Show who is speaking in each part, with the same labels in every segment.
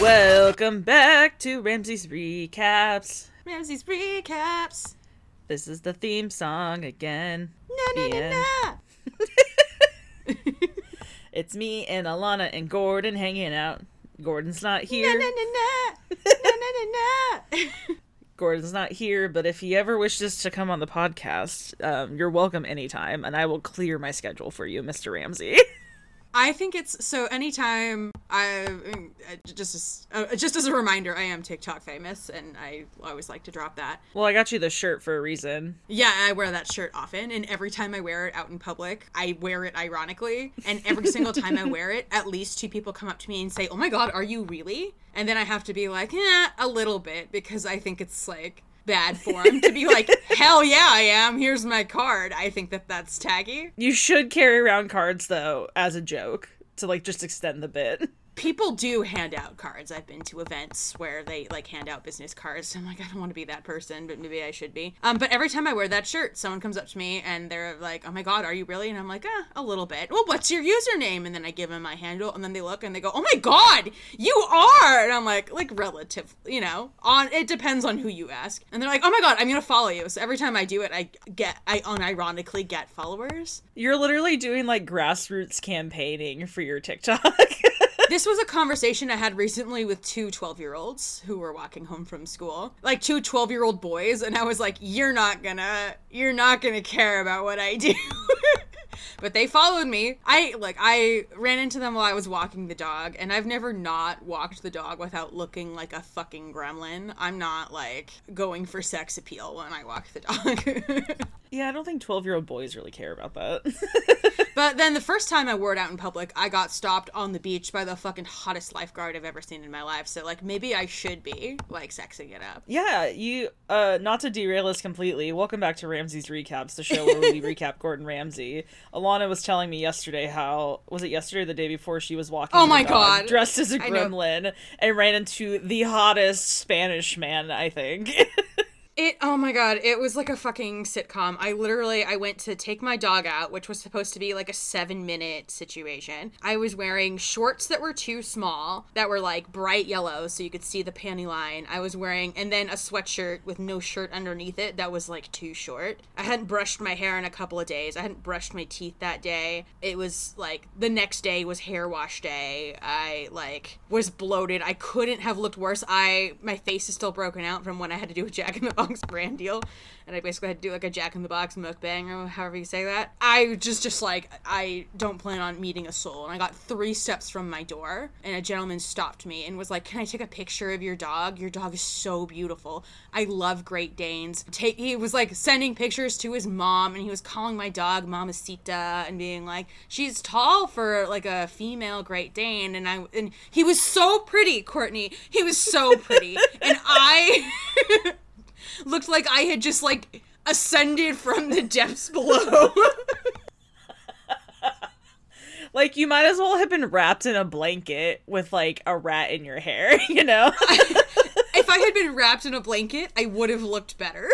Speaker 1: Welcome back to Ramsey's Recaps.
Speaker 2: Ramsey's Recaps.
Speaker 1: This is the theme song again.
Speaker 2: Na, na, na, na.
Speaker 1: It's me and Alana and Gordon hanging out. Gordon's not here.
Speaker 2: Na, na, na, na. Na, na, na, na.
Speaker 1: Gordon's not here, but if he ever wishes to come on the podcast, you're welcome anytime, and I will clear my schedule for you, Mr. Ramsey.
Speaker 2: I think it's so anytime just as a reminder, I am TikTok famous, and I always like to drop that.
Speaker 1: Well, I got you the shirt for a reason.
Speaker 2: Yeah, I wear that shirt often, and every time I wear it out in public, I wear it ironically, and every single time I wear it, at least 2 people come up to me and say, "Oh my god, are you really?" And then I have to be like, a little bit, because I think it's like bad form to be like, hell yeah, I am, here's my card. I think that's taggy.
Speaker 1: You should carry around cards, though, as a joke, to, like, just extend the bit.
Speaker 2: People do hand out cards. I've been to events where they, like, hand out business cards. I'm like, I don't want to be that person, but maybe I should be. But every time I wear that shirt, someone comes up to me and they're like, "Oh my god, are you really?" And I'm like, a little bit. "Well, what's your username?" And then I give them my handle, and then they look and they go, "Oh my god, you are!" And I'm like relative, it depends on who you ask. And they're like, "Oh my god, I'm gonna follow you." So every time I do it, I unironically get followers.
Speaker 1: You're literally doing, like, grassroots campaigning for your TikTok.
Speaker 2: This was a conversation I had recently with 2 12-year-olds who were walking home from school. Like 2 12-year-old boys, and I was like, you're not gonna care about what I do. But they followed me. I ran into them while I was walking the dog, and I've never not walked the dog without looking like a fucking gremlin. I'm not, like, going for sex appeal when I walk the dog.
Speaker 1: Yeah, I don't think 12-year-old boys really care about that.
Speaker 2: But then the first time I wore it out in public, I got stopped on the beach by the fucking hottest lifeguard I've ever seen in my life. So, like, maybe I should be, like, sexing it up.
Speaker 1: Yeah, you, not to derail us completely, welcome back to Ramsey's Recaps, the show where we recap Gordon Ramsay. Alana was telling me yesterday was it yesterday or the day before, she was walking
Speaker 2: oh my god,
Speaker 1: dressed as a gremlin and ran into the hottest Spanish man, I think.
Speaker 2: Oh my god, it was like a fucking sitcom. I went to take my dog out, which was supposed to be like a 7-minute situation. I was wearing shorts that were too small, that were like bright yellow so you could see the panty line. I was wearing, and then a sweatshirt with no shirt underneath it that was like too short. I hadn't brushed my hair in a couple of days. I hadn't brushed my teeth that day. It was like, the next day was hair wash day. I like was bloated. I couldn't have looked worse. My face is still broken out from when I had to do a Jack in the Box brand deal, and I basically had to do like a Jack in the Box mukbang, or however you say that. I just like, I don't plan on meeting a soul, and I got 3 steps from my door, and a gentleman stopped me and was like, "Can I take a picture of your dog? Your dog is so beautiful. I love Great Danes." He was like sending pictures to his mom, and he was calling my dog Mamacita and being like, "She's tall for like a female Great Dane," and he was so pretty, Courtney. He was so pretty, and I looked like I had just, like, ascended from the depths below.
Speaker 1: Like, you might as well have been wrapped in a blanket with, like, a rat in your hair, you know?
Speaker 2: If I had been wrapped in a blanket, I would have looked better.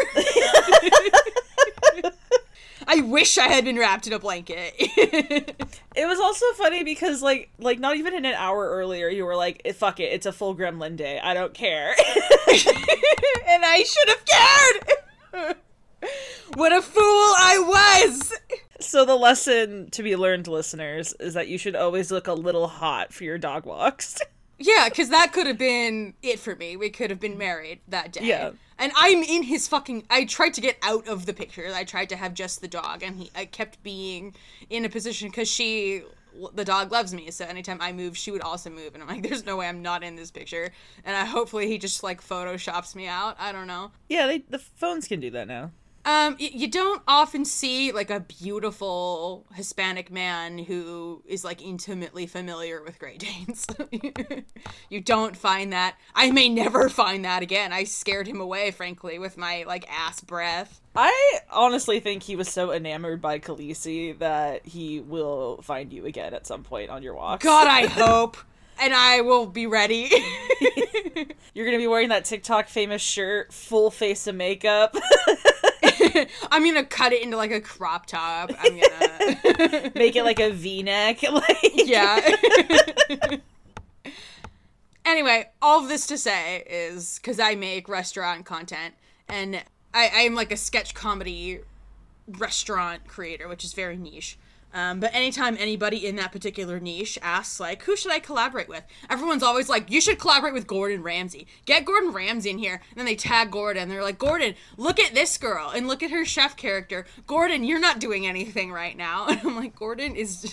Speaker 2: I wish I had been wrapped in a blanket.
Speaker 1: It was also funny because, like not even in an hour earlier, you were like, fuck it, it's a full gremlin day. I don't care.
Speaker 2: And I should have cared! What a fool I was!
Speaker 1: So the lesson to be learned, listeners, is that you should always look a little hot for your dog walks.
Speaker 2: Yeah, because that could have been it for me. We could have been married that day.
Speaker 1: Yeah.
Speaker 2: And I'm in his I tried to get out of the picture. I tried to have just the dog, and I kept being in a position because the dog loves me, so anytime I move, she would also move, and I'm like, there's no way I'm not in this picture. And hopefully he just, like, photoshops me out. I don't know.
Speaker 1: Yeah, the phones can do that now.
Speaker 2: You don't often see, like, a beautiful Hispanic man who is, like, intimately familiar with Great Danes. You don't find that. I may never find that again. I scared him away, frankly, with my, like, ass breath.
Speaker 1: I honestly think he was so enamored by Khaleesi that he will find you again at some point on your walks.
Speaker 2: God, I hope. And I will be ready.
Speaker 1: You're gonna be wearing that TikTok famous shirt, full face of makeup.
Speaker 2: I'm gonna cut it into like a crop top. I'm gonna
Speaker 1: make it like a V-neck. Like...
Speaker 2: Yeah. Anyway, all of this to say is because I make restaurant content, and I'm like a sketch comedy restaurant creator, which is very niche. But anytime anybody in that particular niche asks, like, who should I collaborate with? Everyone's always like, you should collaborate with Gordon Ramsay. Get Gordon Ramsay in here. And then they tag Gordon. And they're like, Gordon, look at this girl. And look at her chef character. Gordon, you're not doing anything right now. And I'm like, Gordon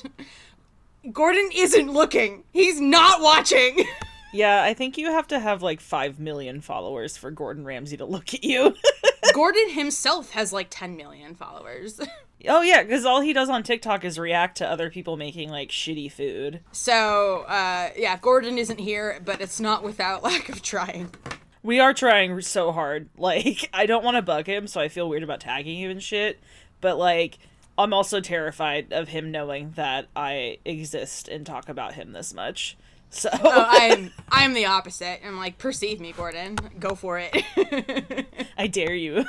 Speaker 2: isn't looking. He's not watching.
Speaker 1: Yeah, I think you have to have like 5 million followers for Gordon Ramsay to look at you.
Speaker 2: Gordon himself has like 10 million followers.
Speaker 1: Oh yeah, because all he does on TikTok is react to other people making like shitty food.
Speaker 2: So, yeah, Gordon isn't here, but it's not without lack of trying.
Speaker 1: We are trying so hard. Like, I don't want to bug him, so I feel weird about tagging him and shit. But like, I'm also terrified of him knowing that I exist and talk about him this much. So
Speaker 2: I'm the opposite. I'm like, perceive me, Gordon. Go for it.
Speaker 1: I dare you.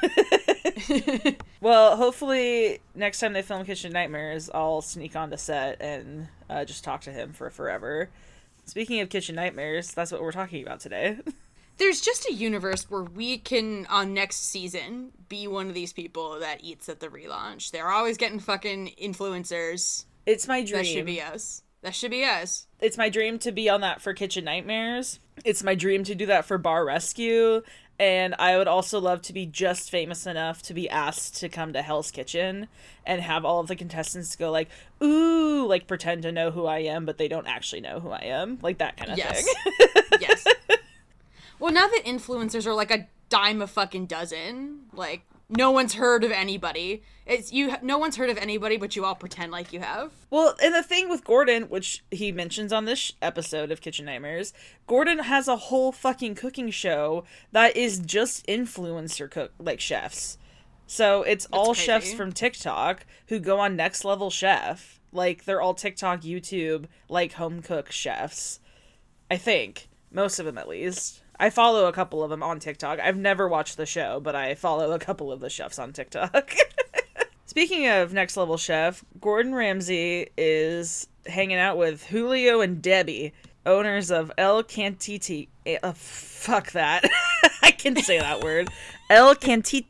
Speaker 1: Well, hopefully next time they film Kitchen Nightmares, I'll sneak onto set and just talk to him for forever. Speaking of Kitchen Nightmares, that's what we're talking about today.
Speaker 2: There's just a universe where we can, on next season, be one of these people that eats at the relaunch. They're always getting fucking influencers.
Speaker 1: It's my dream.
Speaker 2: That should be us. That should be us.
Speaker 1: It's my dream to be on that for Kitchen Nightmares. It's my dream to do that for Bar Rescue. And I would also love to be just famous enough to be asked to come to Hell's Kitchen and have all of the contestants go like, ooh, like pretend to know who I am, but they don't actually know who I am. Like that kind of thing.
Speaker 2: Yes. Well, now that influencers are like a dime a fucking dozen, like no one's heard of anybody. No one's heard of anybody, but you all pretend like you have.
Speaker 1: Well, and the thing with Gordon, which he mentions on this episode of Kitchen Nightmares, Gordon has a whole fucking cooking show that is just influencer chefs. So it's all
Speaker 2: crazy.
Speaker 1: chefs from TikTok who go on Next Level Chef. Like, they're all TikTok, YouTube, like, home cook chefs. I think. Most of them, at least. I follow a couple of them on TikTok. I've never watched the show, but I follow a couple of the chefs on TikTok. Speaking of Next Level Chef, Gordon Ramsay is hanging out with Julio and Debbie, owners of El Cantiti. Fuck that. I can say that word. El Cantito.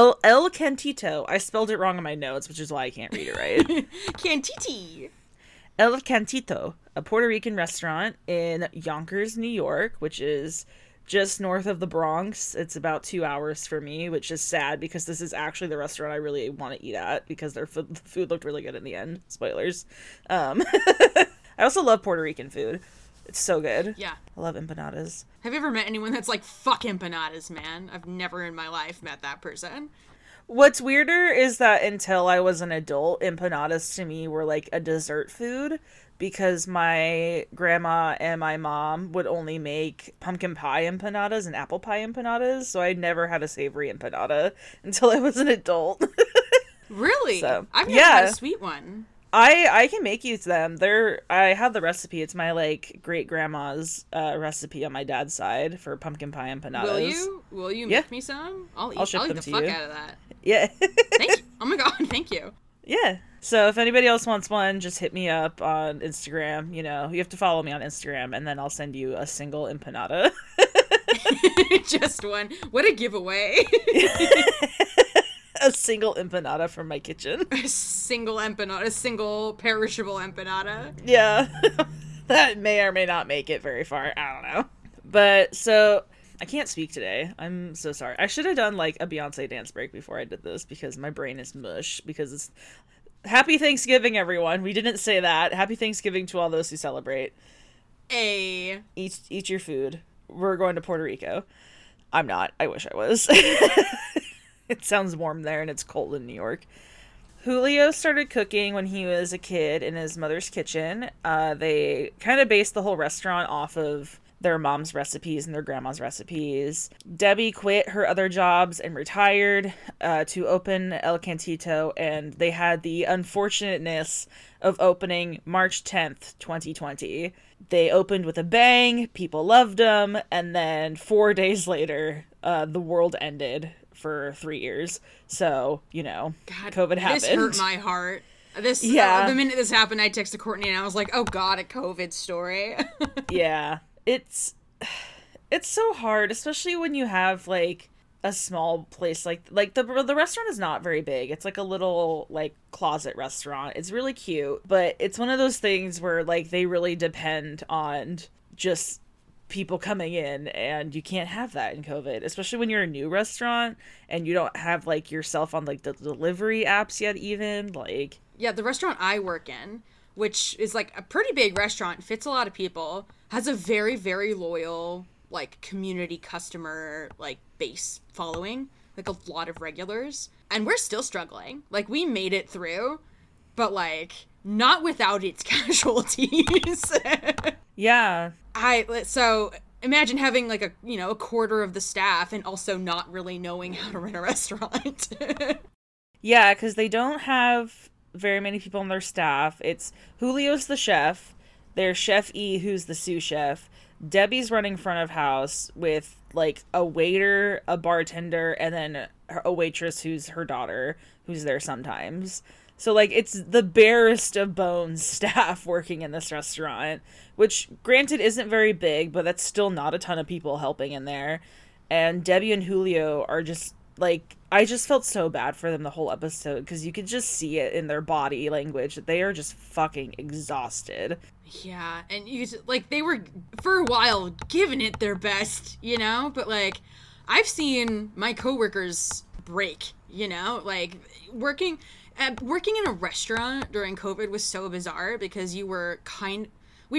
Speaker 1: I spelled it wrong in my notes, which is why I can't read it right.
Speaker 2: Cantiti.
Speaker 1: El Cantito, a Puerto Rican restaurant in Yonkers, New York, which is just north of the Bronx. It's about 2 hours for me, which is sad because this is actually the restaurant I really want to eat at because their food looked really good in the end. Spoilers. I also love Puerto Rican food. It's so good.
Speaker 2: Yeah.
Speaker 1: I love empanadas.
Speaker 2: Have you ever met anyone that's like, fuck empanadas, man? I've never in my life met that person.
Speaker 1: What's weirder is that until I was an adult, empanadas to me were like a dessert food because my grandma and my mom would only make pumpkin pie empanadas and apple pie empanadas, so I never had a savory empanada until I was an adult.
Speaker 2: Really?
Speaker 1: So,
Speaker 2: I've never had a sweet one.
Speaker 1: I can make you them. I have the recipe. It's my like great grandma's recipe on my dad's side for pumpkin pie empanadas.
Speaker 2: Will you make me some? I'll eat the fuck out of that.
Speaker 1: Yeah.
Speaker 2: Thank you. Oh my god, thank you.
Speaker 1: Yeah. So if anybody else wants one, just hit me up on Instagram. You know, you have to follow me on Instagram, and then I'll send you a single empanada.
Speaker 2: Just one. What a giveaway.
Speaker 1: A single empanada from my kitchen.
Speaker 2: A single empanada. A single perishable empanada.
Speaker 1: Yeah. That may or may not make it very far. I don't know. But, so, I can't speak today. I'm so sorry. I should have done, like, a Beyonce dance break before I did this, because my brain is mush, because it's... Happy Thanksgiving, everyone. We didn't say that. Happy Thanksgiving to all those who celebrate.
Speaker 2: Eat
Speaker 1: your food. We're going to Puerto Rico. I'm not. I wish I was. It sounds warm there, and it's cold in New York. Julio started cooking when he was a kid in his mother's kitchen. They kind of based the whole restaurant off of their mom's recipes and their grandma's recipes. Debbie quit her other jobs and retired to open El Cantito, and they had the unfortunateness of opening March 10th, 2020. They opened with a bang, people loved them, and then 4 days later, the world ended for 3 years. So, you know, God, COVID happened.
Speaker 2: This hurt my heart. The minute this happened, I texted Courtney and I was like, oh God, a COVID story.
Speaker 1: Yeah. It's It's so hard, especially when you have like a small place like the restaurant is not very big. It's like a little like closet restaurant. It's really cute, but it's one of those things where like they really depend on just people coming in, and you can't have that in COVID, especially when you're a new restaurant and you don't have like yourself on like the delivery apps yet even like.
Speaker 2: Yeah, the restaurant I work in, which is like a pretty big restaurant, fits a lot of people, has a very, very loyal like community customer like base following, like a lot of regulars, and we're still struggling. Like we made it through, but like not without its casualties.
Speaker 1: Yeah.
Speaker 2: So imagine having like a quarter of the staff and also not really knowing how to run a restaurant.
Speaker 1: Yeah, because they don't have very many people on their staff. It's Julio's the chef, there's Chef E, who's the sous chef. Debbie's running front of house with like a waiter, a bartender, and then a waitress who's her daughter, who's there sometimes. So like it's the barest of bones staff working in this restaurant, which granted isn't very big, but that's still not a ton of people helping in there. And Debbie and Julio are just like, I just felt so bad for them the whole episode because you could just see it in their body language that they are just fucking exhausted.
Speaker 2: Yeah, and like they were for a while giving it their best, but like I've seen my coworkers break, like working in a restaurant during COVID was so bizarre because we were kind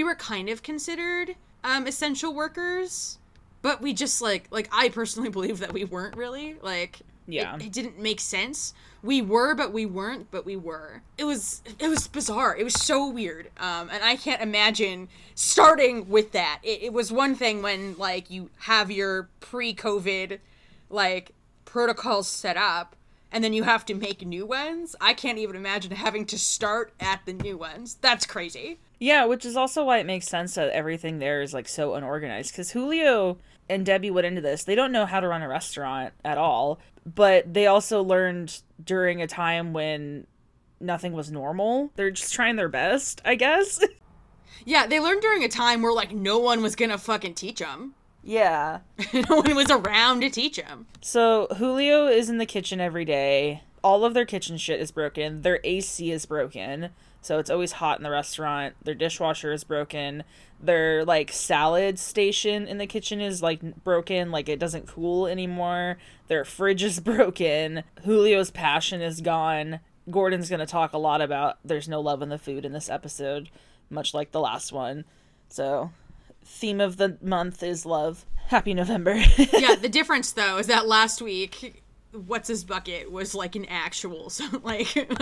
Speaker 2: of considered essential workers, but we just like I personally believe that we weren't really, like,
Speaker 1: yeah,
Speaker 2: it didn't make sense. We were, but we weren't, but we were. It was bizarre. It was so weird. And I can't imagine starting with that. It was one thing when, like, you have your pre-COVID, like, protocols set up, and then you have to make new ones. I can't even imagine having to start at the new ones. That's crazy.
Speaker 1: Yeah, which is also why it makes sense that everything there is, like, so unorganized. Because Julio and Debbie went into this. They don't know how to run a restaurant at all. But they also learned during a time when nothing was normal. They're just trying their best, I guess.
Speaker 2: Yeah, they learned during a time where, like, no one was gonna fucking teach them.
Speaker 1: Yeah.
Speaker 2: No one was around to teach them.
Speaker 1: So Julio is in the kitchen every day. All of their kitchen shit is broken. Their AC is broken, so it's always hot in the restaurant. Their dishwasher is broken. Their, like, salad station in the kitchen is, like, broken. Like, it doesn't cool anymore. Their fridge is broken. Julio's passion is gone. Gordon's gonna talk a lot about there's no love in the food in this episode, much like the last one. So, theme of the month is love. Happy November.
Speaker 2: Yeah, the difference, though, is that last week, what's his bucket was like an actual, so like an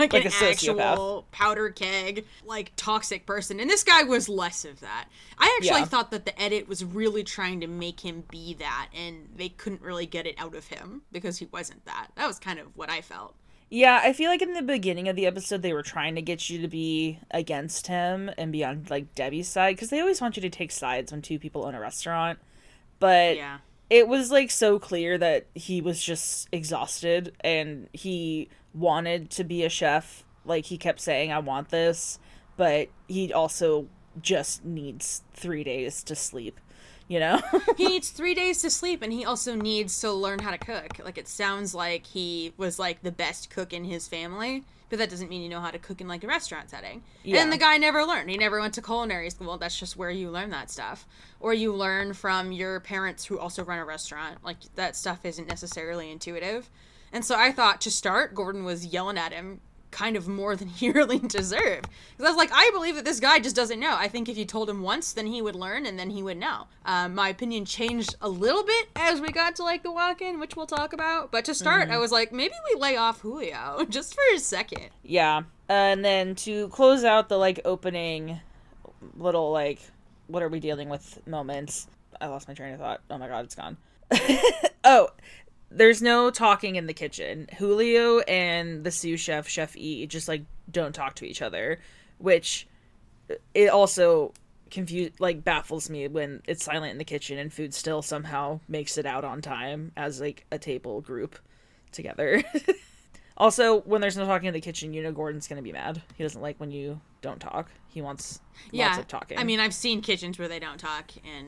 Speaker 2: actual powder keg, like, toxic person, and this guy was less of that. I actually thought that the edit was really trying to make him be that, and they couldn't really get it out of him because he wasn't that. That was kind of what I felt.
Speaker 1: Yeah, I feel like in the beginning of the episode they were trying to get you to be against him and be on, like, Debbie's side, because they always want you to take sides when two people own a restaurant, but
Speaker 2: yeah.
Speaker 1: It was, like, so clear that he was just exhausted, and he wanted to be a chef. Like, he kept saying, I want this, but he also just needs 3 days to sleep, He
Speaker 2: needs 3 days to sleep, and he also needs to learn how to cook. Like, it sounds like he was, like, the best cook in his family, but that doesn't mean you know how to cook in, like, a restaurant setting. Yeah. And the guy never learned. He never went to culinary school. That's just where you learn that stuff. Or you learn from your parents who also run a restaurant. Like, that stuff isn't necessarily intuitive. And so I thought, to start, Gordon was yelling at him kind of more than he really deserved. Because I was like, I believe that this guy just doesn't know. I think if you told him once, then he would learn, and then he would know. My opinion changed a little bit as we got to, like, the walk-in, which we'll talk about. But to start, I was like, maybe we lay off Julio just for a second.
Speaker 1: Yeah. And then to close out the, like, opening little, like, what are we dealing with moments. I lost my train of thought. Oh my god, it's gone. Oh, there's no talking in the kitchen. Julio and the sous chef, Chef E, just, like, don't talk to each other, which it also baffles me when it's silent in the kitchen and food still somehow makes it out on time as, like, a table group together. Also, when there's no talking in the kitchen, Gordon's gonna be mad. He doesn't like when you don't talk. He wants lots of talking.
Speaker 2: I mean, I've seen kitchens where they don't talk, and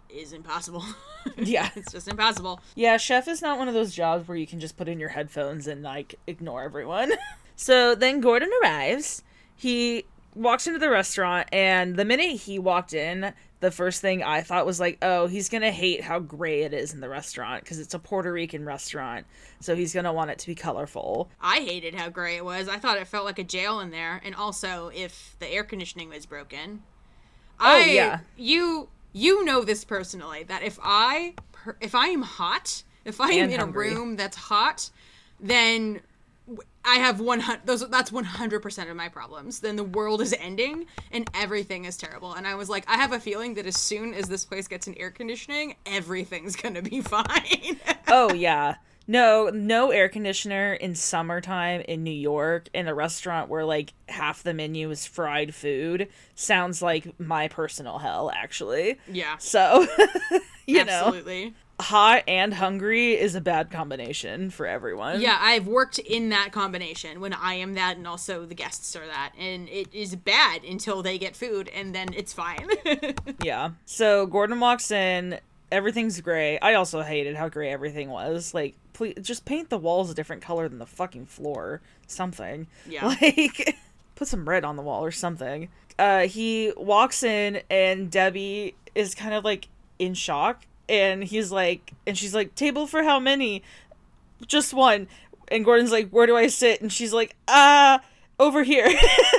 Speaker 2: is impossible.
Speaker 1: Yeah.
Speaker 2: It's just impossible.
Speaker 1: Yeah, chef is not one of those jobs where you can just put in your headphones and, like, ignore everyone. So then Gordon arrives. He walks into the restaurant, and the minute he walked in, the first thing I thought was like, oh, he's gonna hate how gray it is in the restaurant because it's a Puerto Rican restaurant, so he's gonna want it to be colorful.
Speaker 2: I hated how gray it was. I thought it felt like a jail in there, and also if the air conditioning was broken.
Speaker 1: Yeah.
Speaker 2: You know this personally, that if I am hot, if I am
Speaker 1: And
Speaker 2: in
Speaker 1: hungry.
Speaker 2: a room that's hot, then I have that's 100% of my problems. Then the world is ending and everything is terrible. And I was like, I have a feeling that as soon as this place gets an air conditioning, everything's gonna be fine.
Speaker 1: Oh, yeah. No air conditioner in summertime in New York in a restaurant where, like, half the menu is fried food sounds like my personal hell, actually.
Speaker 2: Yeah.
Speaker 1: So, you know,
Speaker 2: Absolutely.
Speaker 1: hot and hungry is a bad combination for everyone.
Speaker 2: Yeah, I've worked in that combination when I am that and also the guests are that. And it is bad until they get food and then it's fine.
Speaker 1: Yeah. So Gordon walks in, everything's gray. I also hated how gray everything was. Like, please just paint the walls a different color than the fucking floor. Something.
Speaker 2: Yeah.
Speaker 1: Like, put some red on the wall or something. He walks in and Debbie is kind of like in shock. And he's like, and she's like, table for how many? Just one. And Gordon's like, where do I sit? And she's like, over here.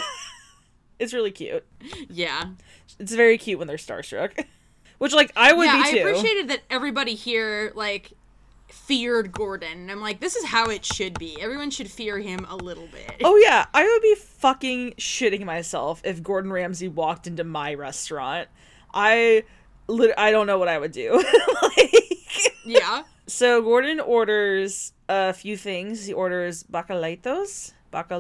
Speaker 1: It's really cute.
Speaker 2: Yeah.
Speaker 1: It's very cute when they're starstruck. Which, like, I would be too.
Speaker 2: I appreciated that everybody here, like, feared Gordon. And I'm like, this is how it should be. Everyone should fear him a little bit.
Speaker 1: Oh, yeah. I would be fucking shitting myself if Gordon Ramsay walked into my restaurant. I don't know what I would do. Like,
Speaker 2: Yeah.
Speaker 1: so Gordon orders a few things. He orders bacalaitos.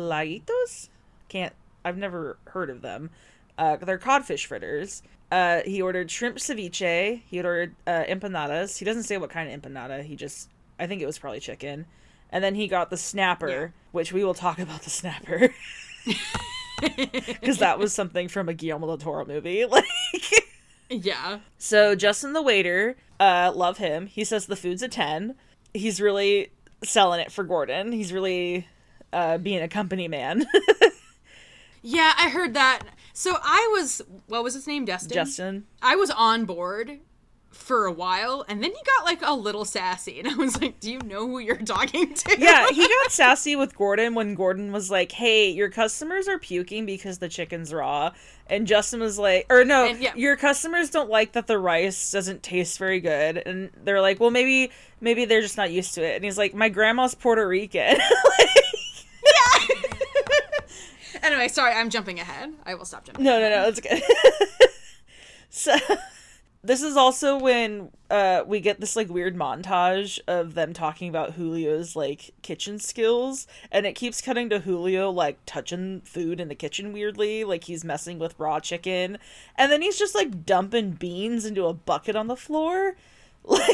Speaker 1: I've never heard of them. They're codfish fritters. He ordered shrimp ceviche. He ordered empanadas. He doesn't say what kind of empanada. I think it was probably chicken. And then he got the snapper, which we will talk about the snapper. Because that was something from a Guillermo del Toro movie. Like,
Speaker 2: Yeah.
Speaker 1: so Justin the waiter, love him. He says the food's a 10. He's really selling it for Gordon. He's really being a company man.
Speaker 2: Yeah, I heard that. So what was his name, Dustin?
Speaker 1: Justin.
Speaker 2: I was on board for a while, and then he got, like, a little sassy, and I was like, do you know who you're talking to?
Speaker 1: Yeah, he got sassy with Gordon when Gordon was like, hey, your customers are puking because the chicken's raw. And Justin was like, your customers don't like that the rice doesn't taste very good. And they're like, well, maybe they're just not used to it. And he's like, my grandma's Puerto Rican.
Speaker 2: Anyway, sorry, I'm jumping ahead. I will stop jumping.
Speaker 1: No, it's good. So, this is also when we get this, like, weird montage of them talking about Julio's, like, kitchen skills, and it keeps cutting to Julio, like, touching food in the kitchen weirdly, like he's messing with raw chicken, and then he's just, like, dumping beans into a bucket on the floor. Like,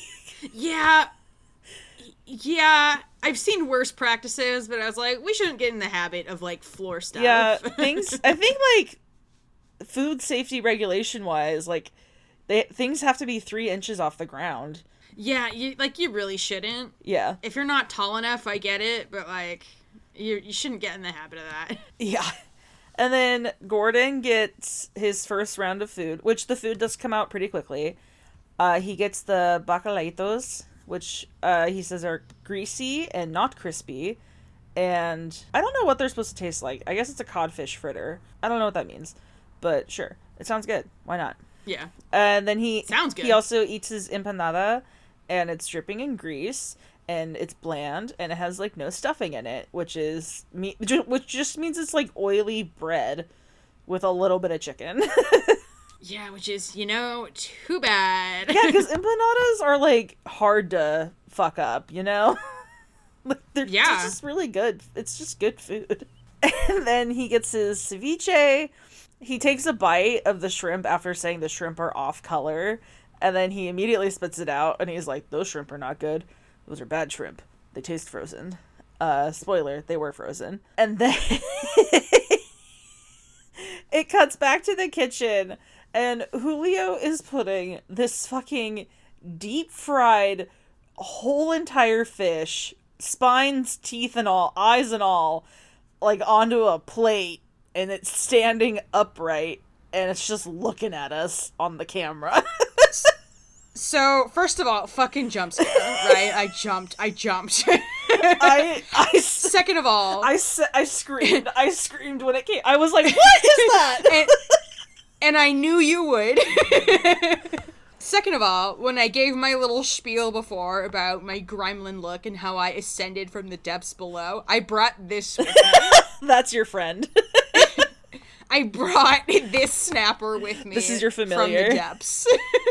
Speaker 2: Yeah, I've seen worse practices, but I was like, we shouldn't get in the habit of, like, floor stuff.
Speaker 1: yeah, I think, like, food safety regulation wise, like, things have to be 3 inches off the ground.
Speaker 2: Yeah, you really shouldn't.
Speaker 1: Yeah.
Speaker 2: If you're not tall enough, I get it, but, like, you shouldn't get in the habit of that.
Speaker 1: Yeah. And then Gordon gets his first round of food, which the food does come out pretty quickly. He gets the bacalaitos, which he says are greasy and not crispy. And I don't know what they're supposed to taste like. I guess it's a codfish fritter. I don't know what that means. But sure. It sounds good. Why not?
Speaker 2: Yeah.
Speaker 1: And then
Speaker 2: Sounds good.
Speaker 1: He also eats his empanada, and it's dripping in grease, and it's bland, and it has, like, no stuffing in it, which just means it's, like, oily bread with a little bit of chicken.
Speaker 2: Yeah, which is, too bad.
Speaker 1: Yeah, because empanadas are, like, hard to fuck up, you know? Like, they're just really good. It's just good food. And then he gets his ceviche. He takes a bite of the shrimp after saying the shrimp are off color, and then he immediately spits it out, and he's like, those shrimp are not good. Those are bad shrimp. They taste frozen. Spoiler, they were frozen. And then it cuts back to the kitchen, And Julio is putting this fucking deep fried whole entire fish, spines, teeth and all, eyes and all, like onto a plate, and it's standing upright, and it's just looking at us on the camera.
Speaker 2: So, first of all, fucking jump scare, right? I jumped. Second of all...
Speaker 1: I screamed when it came. I was like, what is that?
Speaker 2: And I knew you would. Second of all, when I gave my little spiel before about my gremlin look and how I ascended from the depths below, I brought this with me.
Speaker 1: That's your friend.
Speaker 2: I brought this snapper with me.
Speaker 1: This is your familiar.
Speaker 2: From the depths.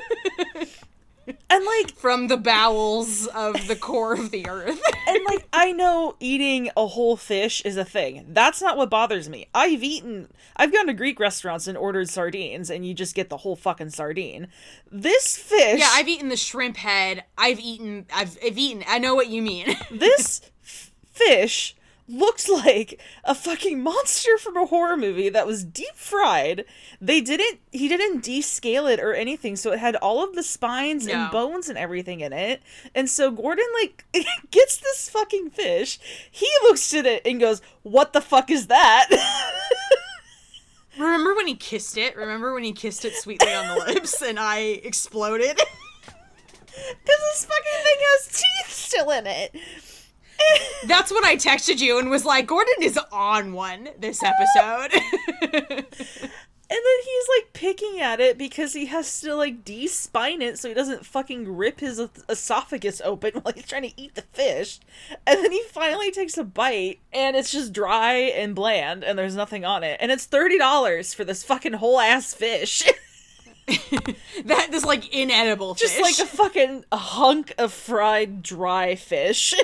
Speaker 1: And, like...
Speaker 2: From the bowels of the core of the earth.
Speaker 1: And, like, I know eating a whole fish is a thing. That's not what bothers me. I've gone to Greek restaurants and ordered sardines, and you just get the whole fucking sardine. This fish...
Speaker 2: Yeah, I've eaten the shrimp head. I've eaten... I know what you mean.
Speaker 1: This fish looks like a fucking monster from a horror movie that was deep fried. He didn't descale it or anything, so it had all of the spines and bones and everything in it. And so Gordon, like, gets this fucking fish. He looks at it and goes, "What the fuck is that?"
Speaker 2: Remember when he kissed it? Remember when he kissed it sweetly on the lips and I exploded?
Speaker 1: Because this fucking thing has teeth still in it.
Speaker 2: That's when I texted you and was like, Gordon is on one this episode.
Speaker 1: And then he's, like, picking at it because he has to, like, de-spine it so he doesn't fucking rip his esophagus open while he's trying to eat the fish. And then he finally takes a bite, and it's just dry and bland, and there's nothing on it. And it's $30 for this fucking whole-ass fish.
Speaker 2: This, like, inedible fish.
Speaker 1: Just, like, a fucking hunk of fried, dry fish.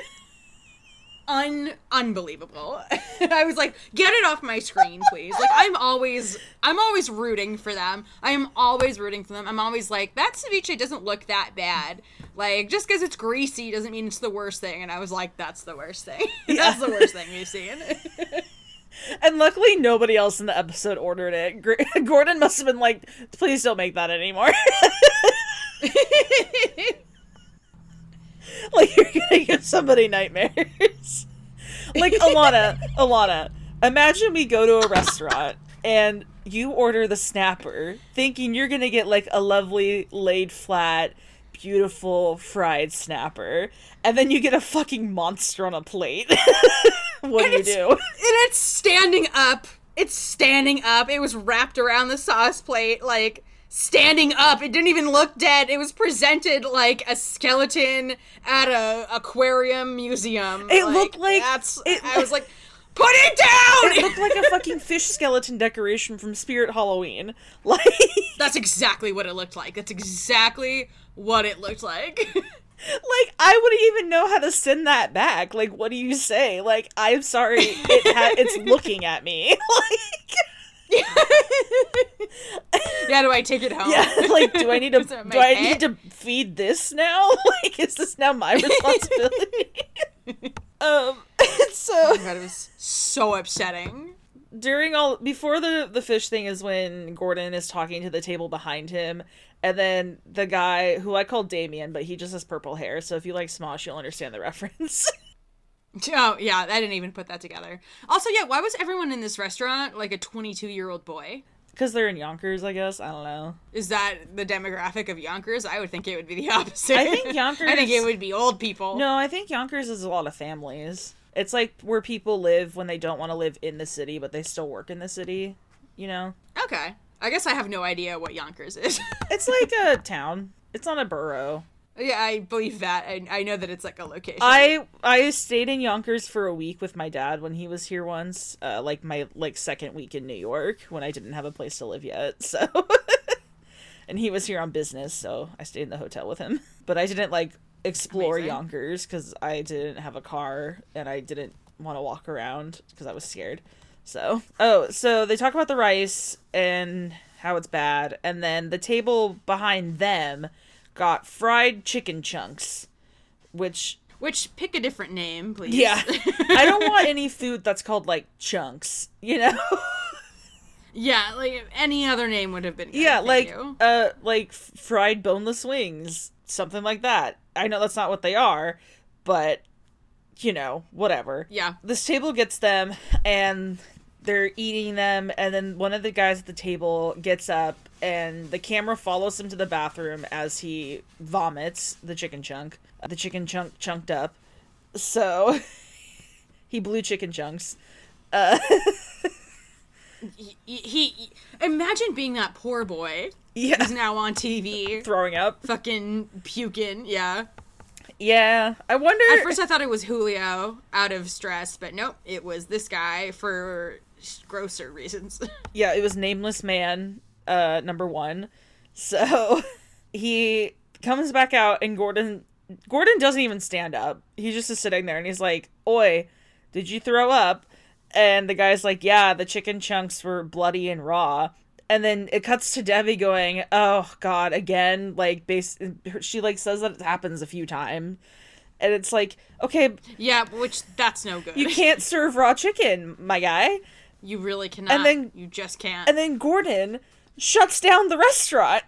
Speaker 2: Unbelievable. I was like, get it off my screen, please. Like, I'm always rooting for them. I am always rooting for them. I'm always like, that ceviche doesn't look that bad. Like, just because it's greasy doesn't mean it's the worst thing. And I was like, that's the worst thing.
Speaker 1: Yeah.
Speaker 2: That's the worst thing we've seen.
Speaker 1: And luckily nobody else in the episode ordered it. Gordon must have been like, please don't make that anymore. Like, you're gonna give somebody nightmares. Like, Alana, imagine we go to a restaurant and you order the snapper thinking you're gonna get, like, a lovely, laid flat, beautiful fried snapper, and then you get a fucking monster on a plate. What do?
Speaker 2: And it's standing up. It's standing up. It was wrapped around the sauce plate, like... standing up. It didn't even look dead. It was presented like a skeleton at a aquarium museum.
Speaker 1: It looked like...
Speaker 2: I was like, put it down!
Speaker 1: It looked like a fucking fish skeleton decoration from Spirit Halloween. Like...
Speaker 2: That's exactly what it looked like. That's exactly what it looked like.
Speaker 1: Like, I wouldn't even know how to send that back. Like, what do you say? Like, I'm sorry, it's looking at me. Like...
Speaker 2: Yeah, do I take it home?
Speaker 1: Yeah, like, do I need to feed this now? Like, is this now my responsibility? So
Speaker 2: oh my God, it was so upsetting.
Speaker 1: Before the fish thing is when Gordon is talking to the table behind him, and then the guy who I call Damien, but he just has purple hair, so if you like Smosh, you'll understand the reference.
Speaker 2: Oh, yeah, I didn't even put that together. Also, yeah, why was everyone in this restaurant like a 22-year-old boy?
Speaker 1: Because they're in Yonkers, I guess. I don't know.
Speaker 2: Is that the demographic of Yonkers? I would think it would be the opposite.
Speaker 1: I think Yonkers...
Speaker 2: I think it would be old people.
Speaker 1: No, I think Yonkers is a lot of families. It's like where people live when they don't want to live in the city, but they still work in the city, you know?
Speaker 2: Okay. I guess I have no idea what Yonkers is.
Speaker 1: It's like a town. It's not a borough.
Speaker 2: Yeah, I believe that. I know that it's like a location.
Speaker 1: I stayed in Yonkers for a week with my dad when he was here once, like my second week in New York when I didn't have a place to live yet. So, and he was here on business, so I stayed in the hotel with him. But I didn't like explore
Speaker 2: Amazing.
Speaker 1: Yonkers because I didn't have a car and I didn't want to walk around because I was scared. So, so they talk about the rice and how it's bad, and then the table behind them got fried chicken chunks, which
Speaker 2: pick a different name, please.
Speaker 1: Yeah. I don't want any food that's called, like, chunks, you know?
Speaker 2: Yeah, like any other name would have been good.
Speaker 1: Yeah,
Speaker 2: Thank you.
Speaker 1: like fried boneless wings, something like that. I know that's not what they are, but you know, whatever.
Speaker 2: Yeah.
Speaker 1: This table gets them, and they're eating them, and then one of the guys at the table gets up, and the camera follows him to the bathroom as he vomits the chicken chunk. The chicken chunk chunked up. So, he blew chicken chunks.
Speaker 2: He imagine being that poor boy.
Speaker 1: Yeah.
Speaker 2: Who's now on TV.
Speaker 1: Throwing up.
Speaker 2: Fucking puking, yeah.
Speaker 1: Yeah, I wonder...
Speaker 2: At first I thought it was Julio out of stress, but nope, it was this guy for grosser reasons.
Speaker 1: Yeah, it was Nameless Man, number 1. So, he comes back out, and Gordon doesn't even stand up. He just is sitting there, and he's like, "Oi, did you throw up?" And the guy's like, "Yeah, the chicken chunks were bloody and raw." And then it cuts to Debbie going, "Oh God, again." Like, she like says that it happens a few times, and it's like, okay,
Speaker 2: yeah, which that's no good.
Speaker 1: You can't serve raw chicken, my guy.
Speaker 2: You really cannot.
Speaker 1: And then
Speaker 2: you just can't.
Speaker 1: And then Gordon shuts down the restaurant.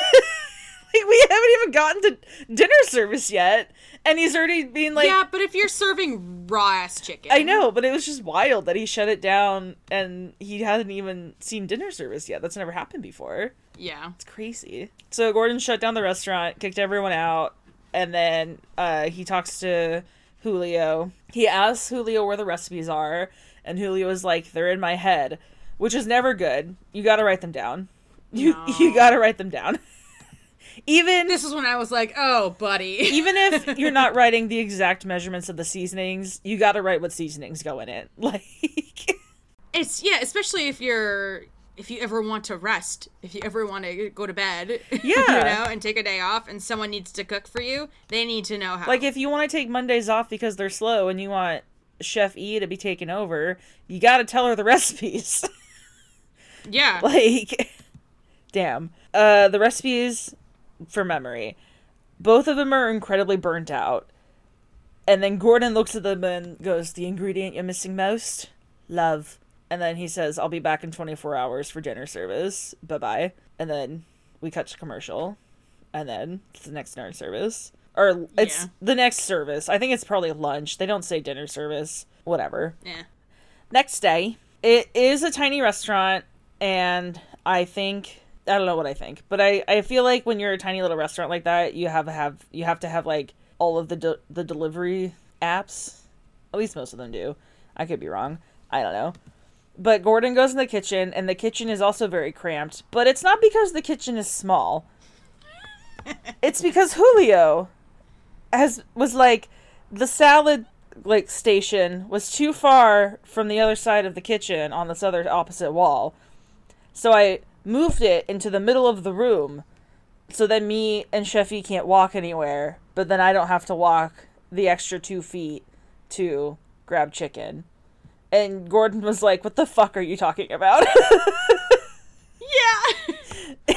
Speaker 1: Like, we haven't even gotten to dinner service yet, and he's already being like...
Speaker 2: Yeah, but if you're serving raw-ass chicken...
Speaker 1: I know, but it was just wild that he shut it down, and he hadn't even seen dinner service yet. That's never happened before.
Speaker 2: Yeah.
Speaker 1: It's crazy. So Gordon shut down the restaurant, kicked everyone out, and then he talks to Julio. He asks Julio where the recipes are, and Julio is like, "They're in my head," which is never good. You gotta write them down. You gotta write them down.
Speaker 2: This is when I was like, "Oh, buddy."
Speaker 1: Even if you're not writing the exact measurements of the seasonings, you gotta write what seasonings go in it. Like,
Speaker 2: it's, yeah, especially if you ever want to rest, if you ever want to go to bed,
Speaker 1: yeah,
Speaker 2: you know, and take a day off, and someone needs to cook for you, they need to know how.
Speaker 1: Like, if you want to take Mondays off because they're slow and you want Chef E to be taken over, you gotta tell her the recipes.
Speaker 2: Yeah.
Speaker 1: Like, damn. The recipes... from memory, both of them are incredibly burnt out, and then Gordon looks at them and goes, "The ingredient you're missing most? Love." And then he says, "I'll be back in 24 hours for dinner service, bye-bye." And then we cut to commercial, and then it's the next dinner service, or it's the next service. I think it's probably lunch. They don't say dinner service. Whatever.
Speaker 2: Yeah.
Speaker 1: Next day, it is a tiny restaurant, and I don't know what I think, but I feel like when you're a tiny little restaurant like that, you have to have like all of the delivery apps. At least most of them do. I could be wrong. I don't know. But Gordon goes in the kitchen, and the kitchen is also very cramped. But it's not because the kitchen is small. It's because Julio was like, the salad like station was too far from the other side of the kitchen on this other opposite wall. So I moved it into the middle of the room so that me and Chefy can't walk anywhere, but then I don't have to walk the extra 2 feet to grab chicken. And Gordon was like, "What the fuck are you talking about?"
Speaker 2: Yeah.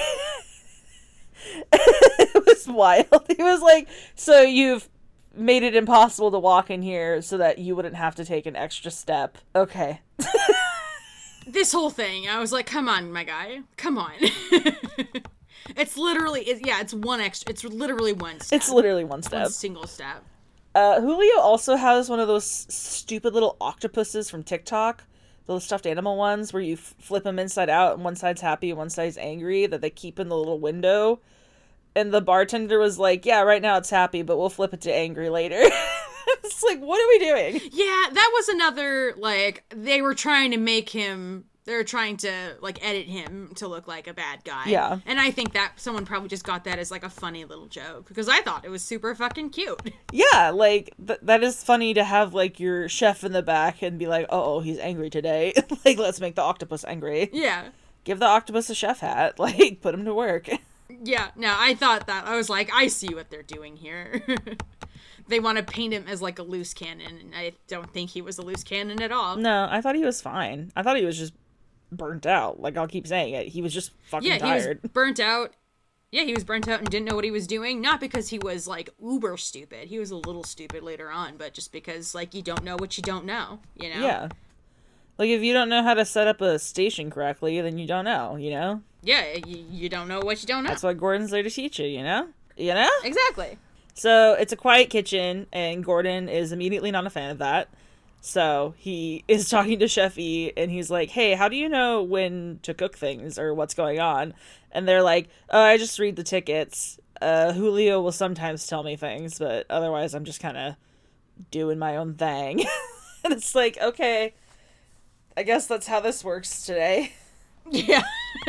Speaker 1: It was wild. He was like, "So you've made it impossible to walk in here so that you wouldn't have to take an extra step." Okay.
Speaker 2: This whole thing, I was like, "Come on, my guy. Come on." It's literally, it's literally one step.
Speaker 1: It's literally one step.
Speaker 2: One single step.
Speaker 1: Julio also has one of those stupid little octopuses from TikTok, those stuffed animal ones where you flip them inside out and one side's happy and one side's angry, that they keep in the little window. And the bartender was like, "Yeah, right now it's happy, but we'll flip it to angry later." It's like, what are we doing?
Speaker 2: Yeah, that was another, like, they were trying to, like, edit him to look like a bad guy.
Speaker 1: Yeah.
Speaker 2: And I think that someone probably just got that as, like, a funny little joke, because I thought it was super fucking cute.
Speaker 1: Yeah, like, that is funny to have, like, your chef in the back and be like, "Oh, he's angry today." Like, let's make the octopus angry.
Speaker 2: Yeah.
Speaker 1: Give the octopus a chef hat. Like, put him to work.
Speaker 2: Yeah, no, I thought that. I was like, I see what they're doing here. They want to paint him as, like, a loose cannon, and I don't think he was a loose cannon at all.
Speaker 1: No, I thought he was fine. I thought he was just burnt out. Like, I'll keep saying it. He was just fucking tired.
Speaker 2: He was burnt out. Yeah, he was burnt out and didn't know what he was doing. Not because he was, like, uber stupid. He was a little stupid later on, but just because, like, you don't know what you don't know, you know?
Speaker 1: Yeah. Like, if you don't know how to set up a station correctly, then you don't know, you know?
Speaker 2: Yeah, you don't know what you don't know.
Speaker 1: That's why Gordon's there to teach you, you know? You know?
Speaker 2: Exactly.
Speaker 1: So, it's a quiet kitchen, and Gordon is immediately not a fan of that. So, he is talking to Chef E, and he's like, hey, how do you know when to cook things, or what's going on? And they're like, oh, I just read the tickets. Julio will sometimes tell me things, but otherwise I'm just kind of doing my own thing. And it's like, okay, I guess that's how this works today.
Speaker 2: Yeah.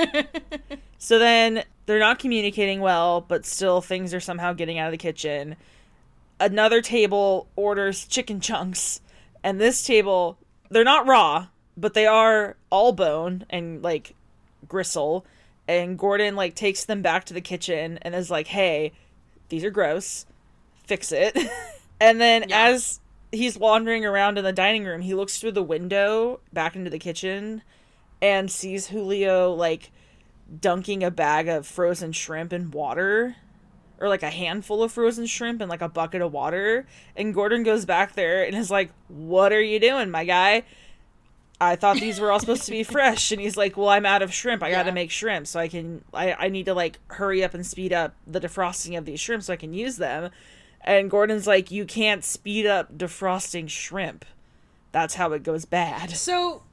Speaker 1: So then they're not communicating well, but still things are somehow getting out of the kitchen. Another table orders chicken chunks, and this table, they're not raw, but they are all bone and like gristle. And Gordon like takes them back to the kitchen and is like, hey, these are gross. Fix it. And then as he's wandering around in the dining room, he looks through the window back into the kitchen and sees Julio like dunking a bag of frozen shrimp in water, or like a handful of frozen shrimp in like a bucket of water. And Gordon goes back there and is like, what are you doing, my guy? I thought these were all supposed to be fresh. And he's like, well, I'm out of shrimp. I gotta make shrimp, so I need to like hurry up and speed up the defrosting of these shrimp so I can use them. And Gordon's like, you can't speed up defrosting shrimp. That's how it goes bad.
Speaker 2: So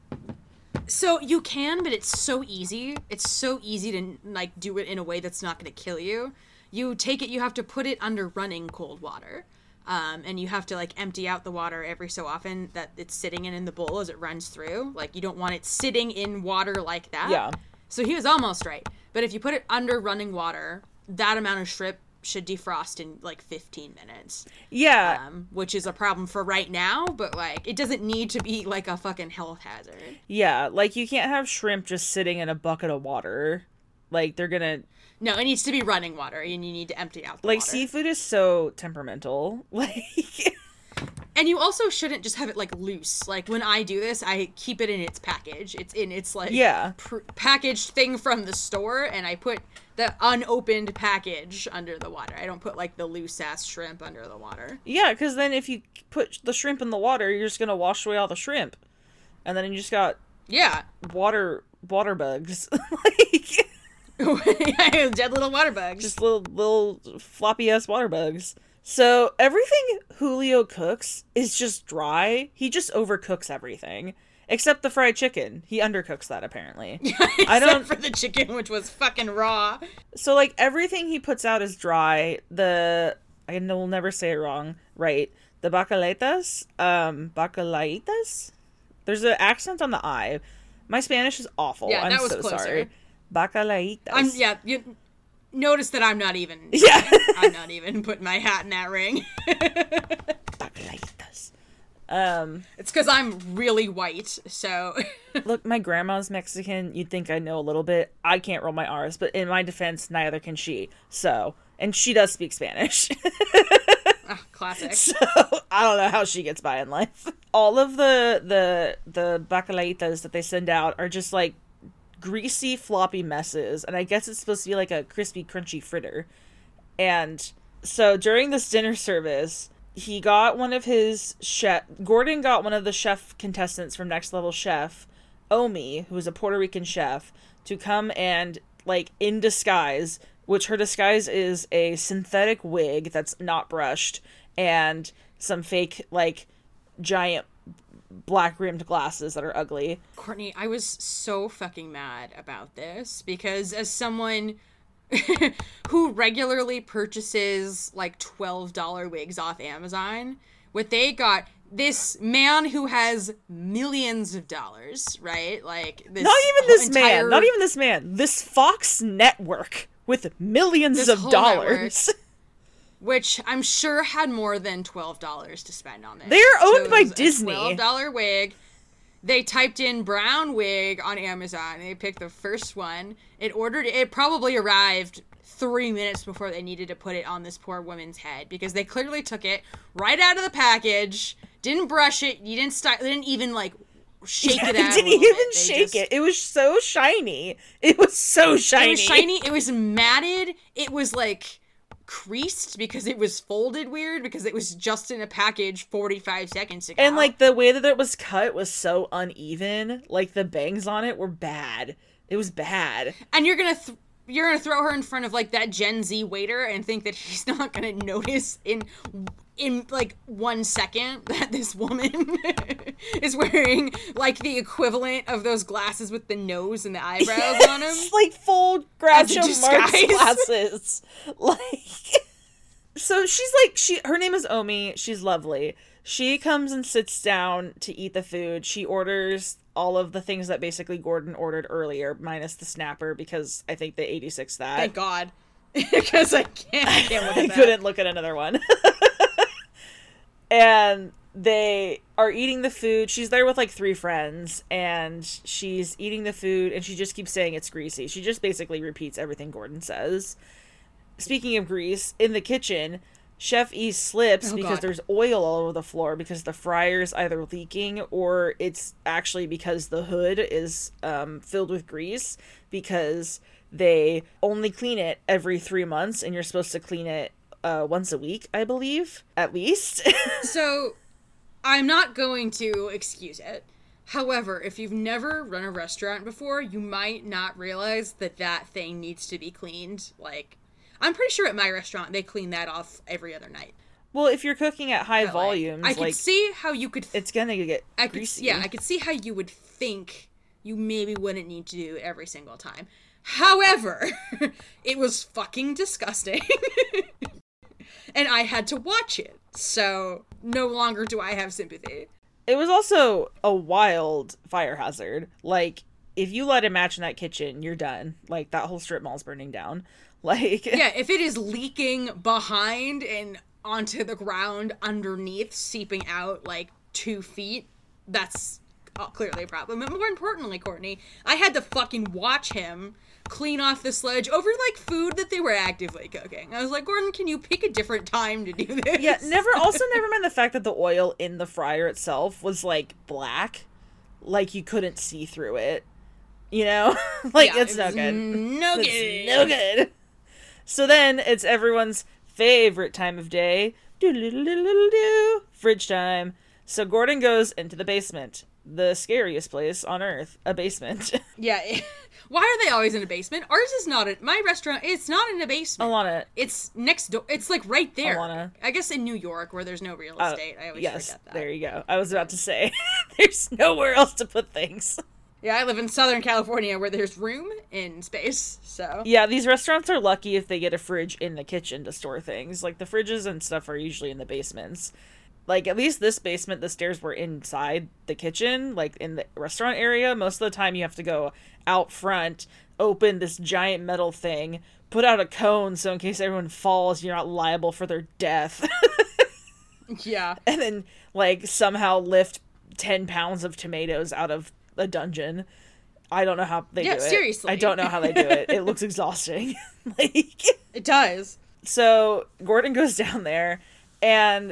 Speaker 2: you can, but it's so easy. It's so easy to like do it in a way that's not going to kill you. You take it, you have to put it under running cold water. And you have to like empty out the water every so often that it's sitting in the bowl as it runs through. Like, you don't want it sitting in water like that.
Speaker 1: Yeah.
Speaker 2: So he was almost right. But if you put it under running water, that amount of shrimp should defrost in like 15 minutes.
Speaker 1: Yeah.
Speaker 2: Which is a problem for right now, but like it doesn't need to be like a fucking health hazard.
Speaker 1: Yeah, like you can't have shrimp just sitting in a bucket of water. Like they're gonna...
Speaker 2: No, it needs to be running water, and you need to empty out the
Speaker 1: like
Speaker 2: water.
Speaker 1: Seafood is so temperamental. Like...
Speaker 2: And you also shouldn't just have it like loose. Like when I do this, I keep it in its package. It's in its like packaged thing from the store, and I put the unopened package under the water. I don't put like the loose ass shrimp under the water.
Speaker 1: Yeah, because then if you put the shrimp in the water, you're just gonna wash away all the shrimp, and then you just got water bugs. Like
Speaker 2: dead little water bugs.
Speaker 1: Just little floppy ass water bugs. So everything Julio cooks is just dry. He just overcooks everything. Except the fried chicken. He undercooks that, apparently.
Speaker 2: Except for the chicken, which was fucking raw.
Speaker 1: So, like, everything he puts out is dry. I will never say it wrong. Right. The bacalaitas? Bacalaitas? There's an accent on the I. My Spanish is awful.
Speaker 2: Yeah, that was
Speaker 1: so
Speaker 2: closer.
Speaker 1: Sorry. Bacalaitas.
Speaker 2: You notice that I'm not even...
Speaker 1: Yeah.
Speaker 2: I'm not even putting my hat in that ring.
Speaker 1: Bacalaitas.
Speaker 2: It's because I'm really white, so...
Speaker 1: Look, my grandma's Mexican. You'd think I know a little bit. I can't roll my R's, but in my defense, neither can she. So, and she does speak Spanish.
Speaker 2: Classic.
Speaker 1: So, I don't know how she gets by in life. All of the bacalaitas that they send out are just, like, greasy, floppy messes. And I guess it's supposed to be, like, a crispy, crunchy fritter. And so, during this dinner service... Gordon got one of the chef contestants from Next Level Chef, Omi, who is a Puerto Rican chef, to come and, like, in disguise, which her disguise is a synthetic wig that's not brushed, and some fake, like, giant black-rimmed glasses that are ugly.
Speaker 2: Courtney, I was so fucking mad about this, because as someone... who regularly purchases like $12 wigs off Amazon, what they got, this man who has millions of dollars, right? Like this
Speaker 1: not even this man, this Fox network with millions of dollars.
Speaker 2: Network, which I'm sure had more than $12 to spend on this.
Speaker 1: They're owned by Disney.
Speaker 2: $12 wig. They typed in brown wig on Amazon, and they picked the first one. It probably arrived 3 minutes before they needed to put it on this poor woman's head, because they clearly took it right out of the package, didn't brush it, they didn't even, like, shake it out.
Speaker 1: They didn't even shake it. It was so shiny. It was so shiny.
Speaker 2: It was shiny. It was matted. It was, like, creased because it was folded weird because it was just in a package 45 seconds ago.
Speaker 1: And, like, the way that it was cut was so uneven. Like, the bangs on it were bad. It was bad.
Speaker 2: And you're gonna throw her in front of, like, that Gen Z waiter and think that he's not gonna notice in like 1 second that this woman is wearing, like, the equivalent of those glasses with the nose and the eyebrows on them.
Speaker 1: Like, full Groucho Marx
Speaker 2: disguise.
Speaker 1: glasses. Like, so her name is Omi. She's lovely. She comes and sits down to eat the food. She orders all of the things that basically Gordon ordered earlier, minus the snapper, because I think they 86 that.
Speaker 2: Thank God. Because I can't look at
Speaker 1: I
Speaker 2: that.
Speaker 1: couldn't look at another one. And they are eating the food. She's there with, like, 3 friends, and she's eating the food, and she just keeps saying it's greasy. She just basically repeats everything Gordon says. Speaking of grease, in the kitchen, Chef E slips because there's oil all over the floor because the fryer's either leaking or it's actually because the hood is filled with grease because they only clean it every 3 months, and you're supposed to clean it once a week, I believe, at least.
Speaker 2: So, I'm not going to excuse it. However, if you've never run a restaurant before, you might not realize that thing needs to be cleaned. Like, I'm pretty sure at my restaurant, they clean that off every other night.
Speaker 1: Well, if you're cooking at high volumes,
Speaker 2: I could see how you could...
Speaker 1: it's gonna get greasy.
Speaker 2: I could see how you would think you maybe wouldn't need to do every single time. However, it was fucking disgusting. And I had to watch it. So, no longer do I have sympathy.
Speaker 1: It was also a wild fire hazard. Like, if you light a match in that kitchen, you're done. Like, that whole strip mall's burning down. Like...
Speaker 2: Yeah, if it is leaking behind and onto the ground underneath, seeping out, like, 2 feet, that's clearly a problem. But more importantly, Courtney, I had to fucking watch him clean off the sludge over, like, food that they were actively cooking. I was like, Gordon, can you pick a different time to do this?
Speaker 1: Yeah, never mind the fact that the oil in the fryer itself was, like, black. Like, you couldn't see through it. You know? Like,
Speaker 2: yeah,
Speaker 1: it's no good.
Speaker 2: It's
Speaker 1: no good. So then, it's everyone's favorite time of day. Fridge time. So Gordon goes into the basement. The scariest place on earth. A basement.
Speaker 2: Yeah. Why are they always in a basement? Ours is not my restaurant, it's not in a basement.
Speaker 1: Alana.
Speaker 2: It's next door. It's, like, right there.
Speaker 1: Alana.
Speaker 2: I guess in New York, where there's no real estate. I always forget that.
Speaker 1: There you go. I was about to say, there's nowhere else to put things.
Speaker 2: Yeah, I live in Southern California where there's room and space, so.
Speaker 1: Yeah, these restaurants are lucky if they get a fridge in the kitchen to store things. Like, the fridges and stuff are usually in the basements. Like, at least this basement, the stairs were inside the kitchen, like, in the restaurant area. Most of the time you have to go out front, open this giant metal thing, put out a cone so in case everyone falls, you're not liable for their death.
Speaker 2: Yeah.
Speaker 1: And then, like, somehow lift 10 pounds of tomatoes out of a dungeon. I don't know how they do it.
Speaker 2: Yeah, seriously.
Speaker 1: I don't know how they do it. It looks exhausting. Like,
Speaker 2: it does.
Speaker 1: So Gordon goes down there, and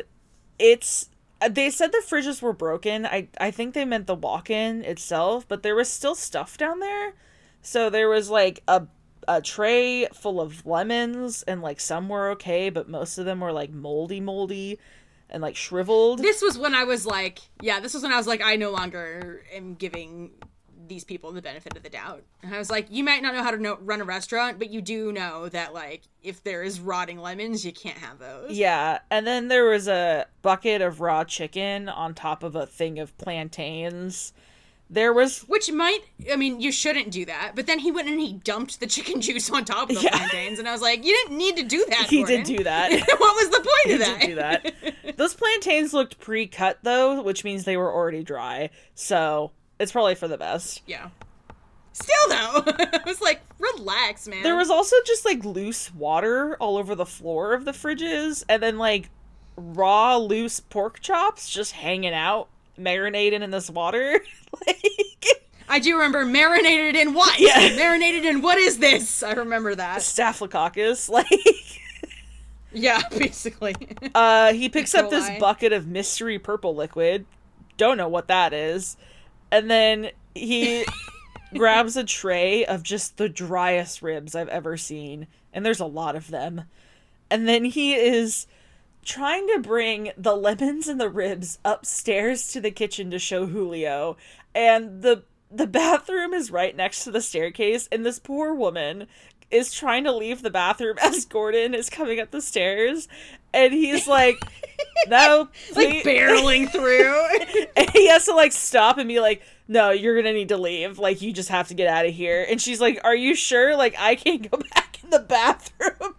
Speaker 1: they said the fridges were broken. I think they meant the walk-in itself, but there was still stuff down there. So there was, like, a tray full of lemons, and, like, some were okay, but most of them were, like, moldy and, like, shriveled.
Speaker 2: This was when I was like, I no longer am giving these people the benefit of the doubt. And I was like, you might not know how to run a restaurant, but you do know that, like, if there is rotting lemons, you can't have those.
Speaker 1: Yeah, and then there was a bucket of raw chicken on top of a thing of plantains.
Speaker 2: Which you shouldn't do that, but then he went and he dumped the chicken juice on top of the plantains, and I was like, you didn't need to do that,
Speaker 1: He
Speaker 2: Gordon.
Speaker 1: did do that.
Speaker 2: What was the point of that?
Speaker 1: He did do that. Those plantains looked pre-cut, though, which means they were already dry, so it's probably for the best.
Speaker 2: Yeah. Still, though, I was like, relax, man.
Speaker 1: There was also just, like, loose water all over the floor of the fridges, and then, like, raw, loose pork chops just hanging out, marinated in this water. Like,
Speaker 2: I do remember marinated in what?
Speaker 1: Yeah.
Speaker 2: Marinated in what is this? I remember that.
Speaker 1: Staphylococcus, like.
Speaker 2: Yeah, basically.
Speaker 1: He picks up this bucket of mystery purple liquid. Don't know what that is. And then he grabs a tray of just the driest ribs I've ever seen. And there's a lot of them. And then he is trying to bring the lemons and the ribs upstairs to the kitchen to show Julio. And the bathroom is right next to the staircase, and this poor woman is trying to leave the bathroom as Gordon is coming up the stairs, and he's like, no,
Speaker 2: like barreling through.
Speaker 1: And he has to like stop and be like, no, you're gonna need to leave, like you just have to get out of here. And she's like, are you sure? Like, I can't go back in the bathroom.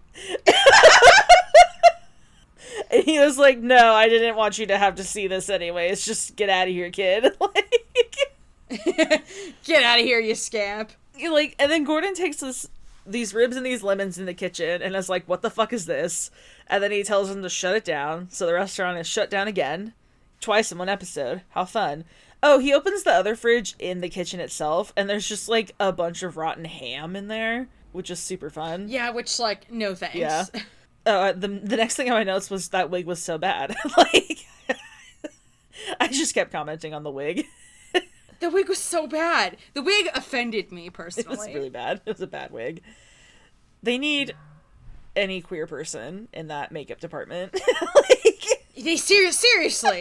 Speaker 1: And he was like, no, I didn't want you to have to see this anyways, just get out of here, kid. Like,
Speaker 2: get out of here, you scamp.
Speaker 1: Like, and then Gordon takes these ribs and these lemons in the kitchen and is like, what the fuck is this? And then he tells them to shut it down. So the restaurant is shut down again. Twice in one episode. How fun. Oh, he opens the other fridge in the kitchen itself, and there's just like a bunch of rotten ham in there, which is super fun.
Speaker 2: Yeah, which, like, no thanks.
Speaker 1: Yeah. The next thing I noticed was that wig was so bad. Like, I just kept commenting on the wig.
Speaker 2: The wig was so bad. The wig offended me personally.
Speaker 1: It was really bad. It was a bad wig. They need any queer person in that makeup department. Like,
Speaker 2: they seriously.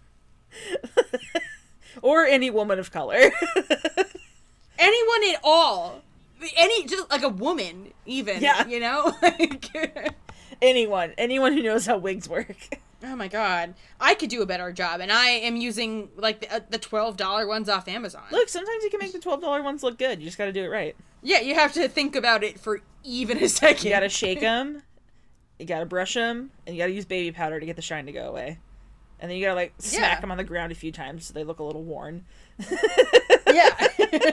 Speaker 1: Or any woman of color.
Speaker 2: Anyone at all. Just like a woman, even.
Speaker 1: Yeah.
Speaker 2: You know? Like,
Speaker 1: anyone who knows how wigs work.
Speaker 2: oh my god. I could do a better job, and I am using, like, the $12 ones off Amazon.
Speaker 1: Look, sometimes you can make the $12 ones look good. You just gotta do it right.
Speaker 2: Yeah, you have to think about it for even a second.
Speaker 1: You gotta shake them, you gotta brush them, and you gotta use baby powder to get the shine to go away. And then you gotta, like, smack them on the ground a few times so they look a little worn.
Speaker 2: Yeah.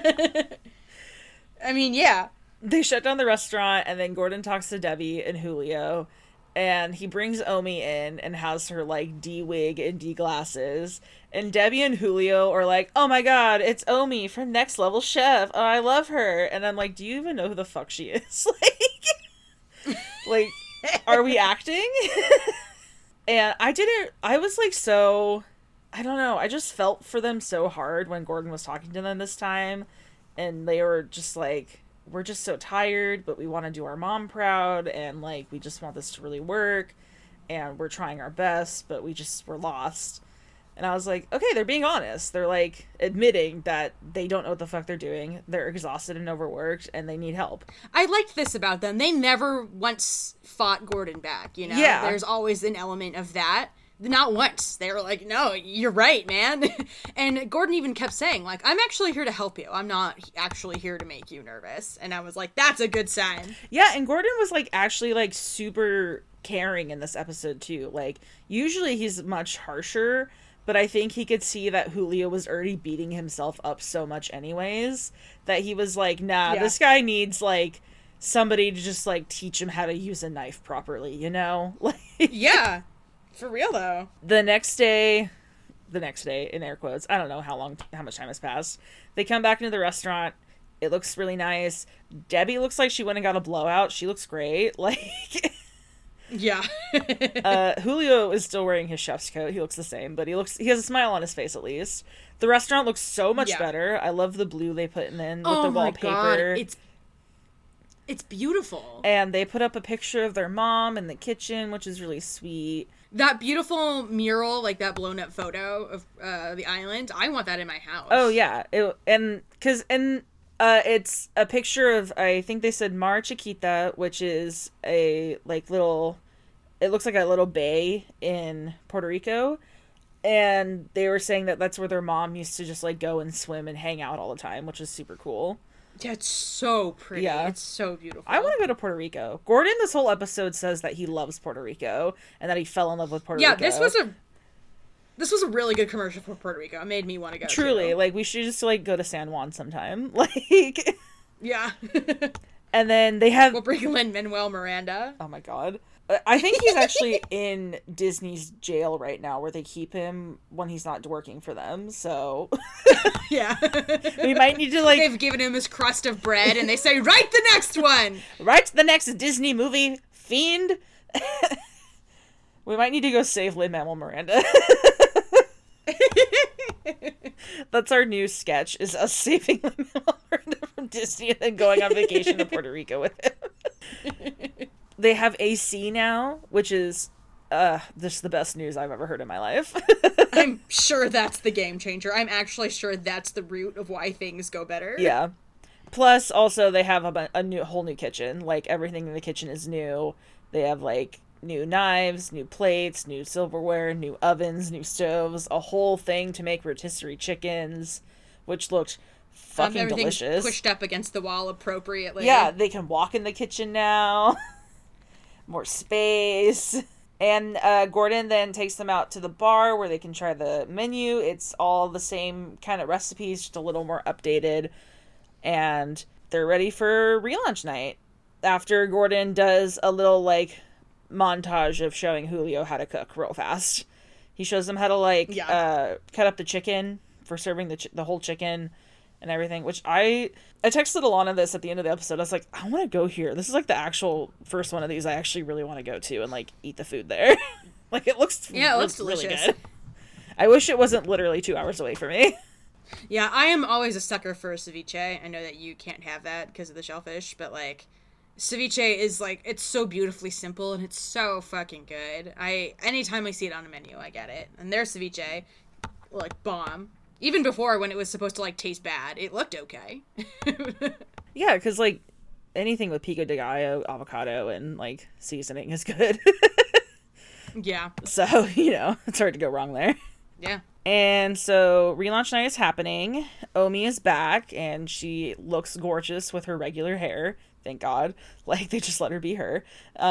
Speaker 2: I mean, yeah.
Speaker 1: They shut down the restaurant, and then Gordon talks to Debbie and Julio, and he brings Omi in and has her, like, D-wig and D-glasses. And Debbie and Julio are like, oh my god, it's Omi from Next Level Chef. Oh, I love her. And I'm like, do you even know who the fuck she is? Like, are we acting? And I was like, so, I don't know. I just felt for them so hard when Gordon was talking to them this time. And they were just like, we're just so tired, but we want to do our mom proud, and like we just want this to really work, and we're trying our best, but we're lost. And I was like, okay, they're being honest. They're like admitting that they don't know what the fuck they're doing. They're exhausted and overworked, and they need help.
Speaker 2: I liked this about them. They never once fought Gordon back, you know?
Speaker 1: Yeah.
Speaker 2: There's always an element of that. Not once. They were like, no, you're right, man. And Gordon even kept saying, like, I'm actually here to help you. I'm not actually here to make you nervous. And I was like, that's a good sign.
Speaker 1: Yeah, and Gordon was, like, actually, like, super caring in this episode, too. Like, usually he's much harsher, but I think he could see that Julio was already beating himself up so much anyways, that he was like, nah, this guy needs, like, somebody to just, like, teach him how to use a knife properly, you know? Like,
Speaker 2: yeah. For real, though.
Speaker 1: The next day, in air quotes, I don't know how much time has passed. They come back into the restaurant. It looks really nice. Debbie looks like she went and got a blowout. She looks great. Like,
Speaker 2: yeah.
Speaker 1: Julio is still wearing his chef's coat. He looks the same, but he has a smile on his face at least. The restaurant looks so much better. I love the blue they put in with the wallpaper.
Speaker 2: God. It's beautiful.
Speaker 1: And they put up a picture of their mom in the kitchen, which is really sweet.
Speaker 2: That beautiful mural, like that blown up photo of the island, I want that in my house.
Speaker 1: Oh, yeah. It's a picture of, I think they said Mar Chiquita, which is a, like, little, it looks like a little bay in Puerto Rico. And they were saying that that's where their mom used to just, like, go and swim and hang out all the time, which is super cool.
Speaker 2: Yeah, it's so pretty.
Speaker 1: Yeah.
Speaker 2: It's so beautiful.
Speaker 1: I want to go to Puerto Rico. Gordon, this whole episode, says that he loves Puerto Rico and that he fell in love with Puerto Rico.
Speaker 2: Yeah, this was a really good commercial for Puerto Rico. It made me want to go.
Speaker 1: Truly,
Speaker 2: too.
Speaker 1: like, we should just, like, go to San Juan sometime. Like,
Speaker 2: yeah.
Speaker 1: And then they have...
Speaker 2: We'll bring Lin-Manuel Miranda.
Speaker 1: Oh my god. I think he's actually in Disney's jail right now, where they keep him when he's not working for them, so...
Speaker 2: Yeah.
Speaker 1: We might need to, like...
Speaker 2: They've given him his crust of bread, and they say, write the next one!
Speaker 1: Write the next Disney movie, fiend! We might need to go save Lin-Manuel Miranda. That's our new sketch, is us saving Lin-Manuel Miranda from Disney and then going on vacation to Puerto Rico with him. They have AC now, which is just the best news I've ever heard in my life.
Speaker 2: I'm sure that's the game changer. I'm actually sure that's the root of why things go better.
Speaker 1: Yeah. Plus, also, they have a whole new kitchen. Like, everything in the kitchen is new. They have, like, new knives, new plates, new silverware, new ovens, new stoves, a whole thing to make rotisserie chickens, which looked fucking delicious.
Speaker 2: Pushed up against the wall appropriately.
Speaker 1: Yeah, they can walk in the kitchen now. More space. And Gordon then takes them out to the bar where they can try the menu. It's all the same kind of recipes, just a little more updated. And they're ready for relaunch night. After Gordon does a little, like, montage of showing Julio how to cook real fast. He shows them how to, cut up the chicken for serving the whole chicken and everything, which I texted Alana this at the end of the episode. I was like, I want to go here. This is, like, the actual first one of these I actually really want to go to and, like, eat the food there. Like, it looks
Speaker 2: delicious.
Speaker 1: Really good. I wish it wasn't literally 2 hours away from me.
Speaker 2: Yeah, I am always a sucker for ceviche. I know that you can't have that because of the shellfish, but, like, ceviche is, like, it's so beautifully simple and it's so fucking good. Anytime I see it on a menu, I get it. And their ceviche, like, bomb. Even before, when it was supposed to, like, taste bad, it looked okay.
Speaker 1: Yeah, because, like, anything with pico de gallo, avocado, and, like, seasoning is good.
Speaker 2: Yeah.
Speaker 1: So, you know, it's hard to go wrong there.
Speaker 2: Yeah.
Speaker 1: And so relaunch night is happening. Omi is back and she looks gorgeous with her regular hair. Thank God. Like, they just let her be her.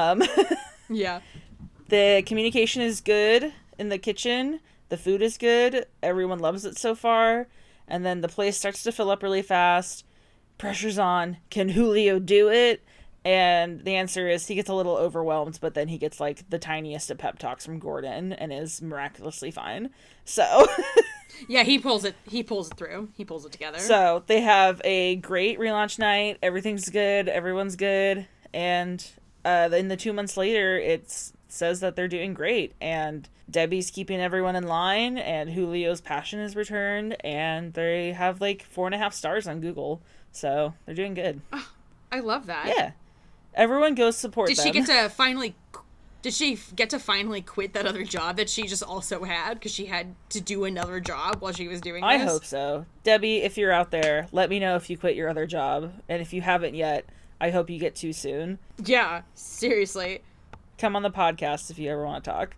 Speaker 2: Yeah.
Speaker 1: The communication is good in the kitchen. The food is good. Everyone loves it so far. And then the place starts to fill up really fast. Pressure's on. Can Julio do it? And the answer is he gets a little overwhelmed, but then he gets, like, the tiniest of pep talks from Gordon and is miraculously fine. So
Speaker 2: yeah, he pulls it through. He pulls it together.
Speaker 1: So they have a great relaunch night. Everything's good. Everyone's good. And then the 2 months later, it says that they're doing great. And Debbie's keeping everyone in line. And Julio's passion is returned. And they have, like, 4.5 stars on Google. So they're doing good.
Speaker 2: Oh, I love that.
Speaker 1: Yeah. Everyone go support them.
Speaker 2: Did she get to finally quit that other job that she just also had because she had to do another job while she was doing this?
Speaker 1: I hope so. Debbie, if you're out there, let me know if you quit your other job. And if you haven't yet, I hope you get to soon.
Speaker 2: Yeah, seriously.
Speaker 1: Come on the podcast if you ever want to talk.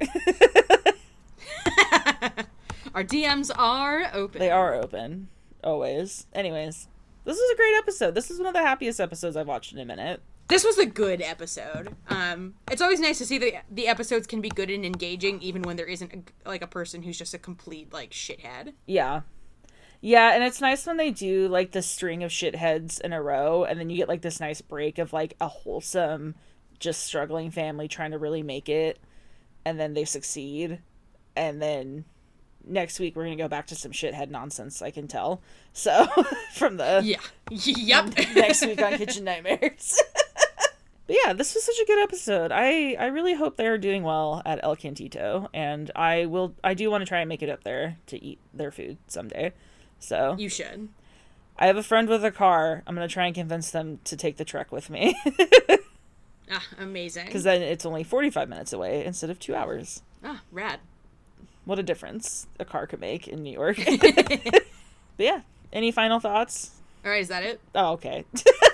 Speaker 2: Our DMs are open.
Speaker 1: They are open. Always. Anyways, this was a great episode. This is one of the happiest episodes I've watched in a minute.
Speaker 2: This was a good episode. It's always nice to see that the episodes can be good and engaging even when there isn't a person who's just a complete, like, shithead.
Speaker 1: Yeah. Yeah, and it's nice when they do, like, the string of shitheads in a row, and then you get, like, this nice break of, like, a wholesome, just struggling family trying to really make it, and then they succeed, and then next week we're gonna go back to some shithead nonsense, I can tell. So, from the...
Speaker 2: Yeah. Yep.
Speaker 1: Next week on Kitchen Nightmares. But yeah, this was such a good episode. I really hope they're doing well at El Cantito, and I do want to try and make it up there to eat their food someday. So
Speaker 2: you should.
Speaker 1: I have a friend with a car. I'm going to try and convince them to take the trek with me.
Speaker 2: Amazing.
Speaker 1: Because then it's only 45 minutes away instead of 2 hours.
Speaker 2: Rad.
Speaker 1: What a difference a car could make in New York. But yeah, any final thoughts?
Speaker 2: All right, is that it?
Speaker 1: Oh, okay.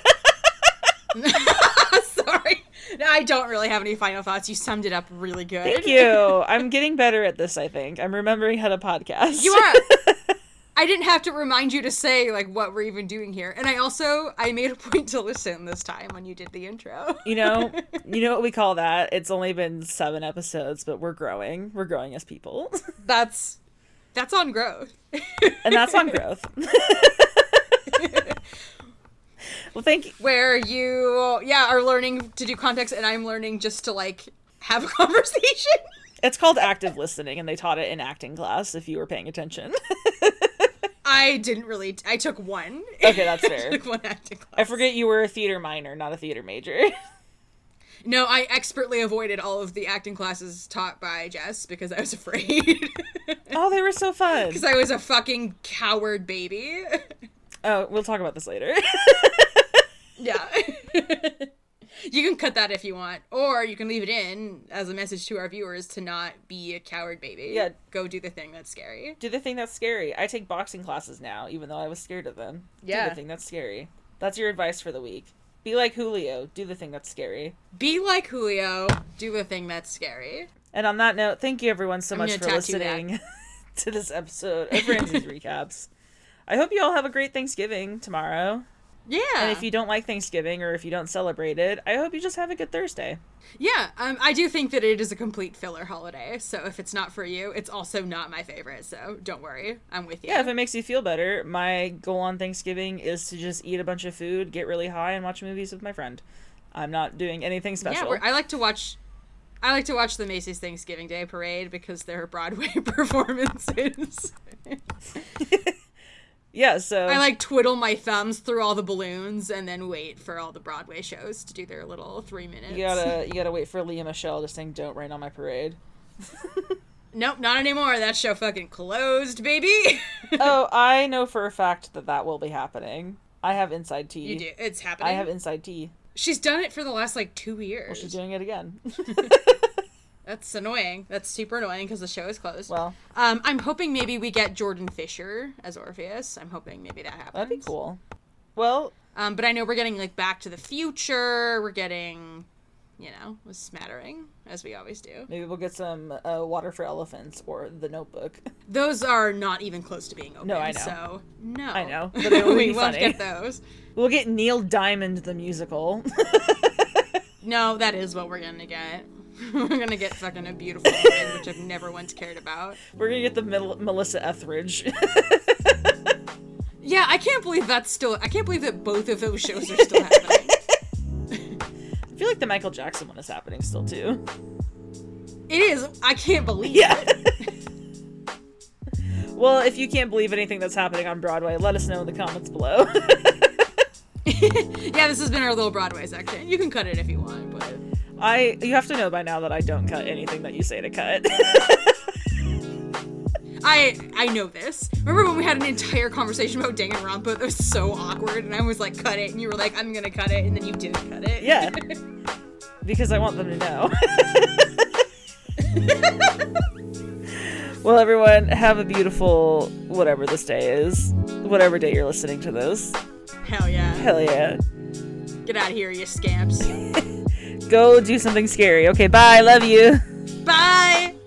Speaker 2: Sorry. No, I don't really have any final thoughts. You summed it up really good.
Speaker 1: Thank you. I'm getting better at this, I think. I'm remembering how to podcast.
Speaker 2: You are. I didn't have to remind you to say, like, what we're even doing here. And I made a point to listen this time when you did the intro.
Speaker 1: You know what we call that? It's only been 7 episodes, but we're growing. We're growing as people.
Speaker 2: That's on growth.
Speaker 1: And that's on growth. Well, thank you.
Speaker 2: Where you, are learning to do context, and I'm learning just to, like, have a conversation.
Speaker 1: It's called active listening, and they taught it in acting class, if you were paying attention.
Speaker 2: I took one.
Speaker 1: Okay, that's fair.
Speaker 2: I took one acting class.
Speaker 1: I forget you were a theater minor, not a theater major.
Speaker 2: No, I expertly avoided all of the acting classes taught by Jess because I was afraid.
Speaker 1: Oh, they were so fun.
Speaker 2: Because I was a fucking coward baby.
Speaker 1: Oh, we'll talk about this later.
Speaker 2: Yeah. You can cut that if you want, or you can leave it in as a message to our viewers to not be a coward baby.
Speaker 1: Yeah.
Speaker 2: Go do the thing that's scary.
Speaker 1: Do the thing that's scary. I take boxing classes now, even though I was scared of them.
Speaker 2: Yeah.
Speaker 1: Do the thing that's scary. That's your advice for the week. Be like Julio. Do the thing that's scary.
Speaker 2: Be like Julio. Do the thing that's scary.
Speaker 1: And on that note, thank you everyone so much for
Speaker 2: tattoo
Speaker 1: listening to this episode of Ramsey's Recaps. I hope you all have a great Thanksgiving tomorrow.
Speaker 2: Yeah.
Speaker 1: And if you don't like Thanksgiving or if you don't celebrate it, I hope you just have a good Thursday.
Speaker 2: Yeah, I do think that it is a complete filler holiday, so if it's not for you, it's also not my favorite, so don't worry, I'm with you.
Speaker 1: Yeah, if it makes you feel better, my goal on Thanksgiving is to just eat a bunch of food, get really high, and watch movies with my friend. I'm not doing anything special.
Speaker 2: Yeah, I like to watch the Macy's Thanksgiving Day Parade because they're Broadway performances.
Speaker 1: Yeah, so
Speaker 2: I like twiddle my thumbs through all the balloons and then wait for all the Broadway shows to do their little 3 minutes.
Speaker 1: You gotta wait for Leah Michelle to sing "Don't Rain on My Parade."
Speaker 2: Nope, not anymore. That show fucking closed, baby.
Speaker 1: Oh, I know for a fact that will be happening. I have inside tea.
Speaker 2: You do. It's happening.
Speaker 1: I have inside tea.
Speaker 2: She's done it for the last 2 years.
Speaker 1: Well, she's doing it again.
Speaker 2: That's annoying. That's super annoying because the show is closed.
Speaker 1: Well,
Speaker 2: I'm hoping maybe we get Jordan Fisher as Orpheus. I'm hoping maybe that happens.
Speaker 1: that'd be cool. Well,
Speaker 2: but I know we're getting Back to the Future. We're getting, a smattering, as we always do.
Speaker 1: maybe we'll get some Water for Elephants or The Notebook.
Speaker 2: Those are not even close to being open.
Speaker 1: No, I know.
Speaker 2: So no,
Speaker 1: I know, but it will
Speaker 2: we
Speaker 1: be
Speaker 2: won't
Speaker 1: funny.
Speaker 2: get those.
Speaker 1: We'll get Neil Diamond the musical.
Speaker 2: No, that is what we're gonna get. We're gonna get fucking A Beautiful Mind, which I've never once cared about.
Speaker 1: We're gonna get the Melissa Etheridge.
Speaker 2: Yeah, I can't believe that both of those shows are still happening.
Speaker 1: I feel like the Michael Jackson one is happening still too.
Speaker 2: It is. I can't believe
Speaker 1: Yeah.
Speaker 2: it.
Speaker 1: Well, if you can't believe anything that's happening on Broadway, let us know in the comments below.
Speaker 2: Yeah, this has been our little Broadway section. You can cut it if you want, but
Speaker 1: You have to know by now that I don't cut anything that you say to cut.
Speaker 2: I know this. Remember when we had an entire conversation about Danganronpa that was so awkward, and I was like, cut it, and you were like, I'm gonna cut it, and then you didn't cut it?
Speaker 1: Yeah. Because I want them to know. Well, everyone, have a beautiful whatever this day is. Whatever day you're listening to this.
Speaker 2: Hell yeah.
Speaker 1: Hell yeah.
Speaker 2: Get out of here, you scamps.
Speaker 1: Go do something scary. Okay, bye. Love you.
Speaker 2: Bye!